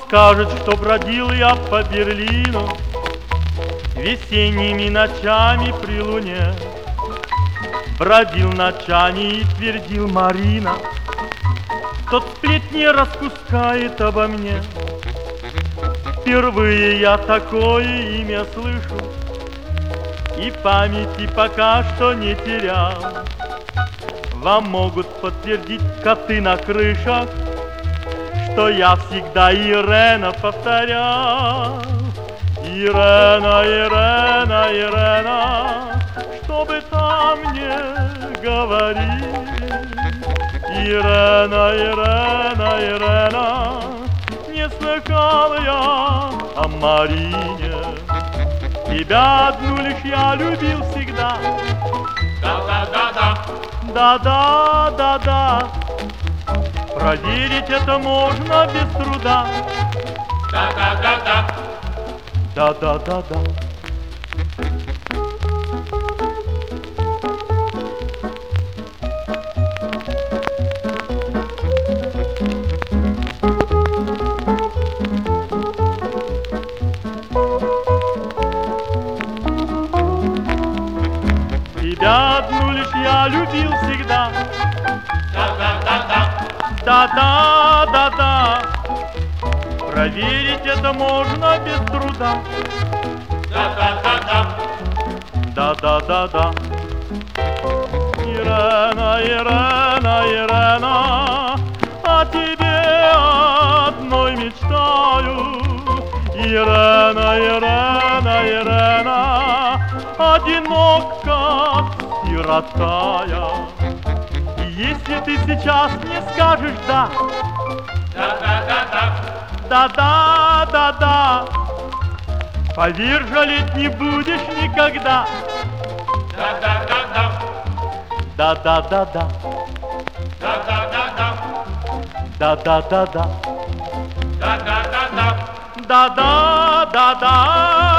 скажет, что бродил я по Берлину весенними ночами при луне. Бродил ночами и твердил Марина, тот сплетни распускает обо мне. Впервые я такое имя слышу и памяти пока что не терял. Вам могут подтвердить коты на крышах, что я всегда Ирена повторял. Ирена, Ирена, Ирена, что бы там ни говорили. Ирена, Ирена, Ирена, не слыхал я о Марине. Тебя одну лишь я любил всегда. Да-да-да-да. Да-да-да-да. Проверить это можно без труда. Да-да-да-да. Да-да-да-да. Тебя одну лишь я любил всегда. Да-да-да-да. Да-да-да-да. Проверить это можно без труда. Да-да-да-да. Да-да-да-да. Ирена, Ирена, Ирена, о тебе одной мечтаю. Ирена, Ирена, Ирена, одинок как сирота я. Если ты сейчас не скажешь «да», Да-да-да-да. да-да-да-да, поверь, жалеть не будешь никогда. Да-да-да-да. Да-да-да-да. Да-да-да-да. Да-да-да-да. Да-да-да-да. Да-да-да-да.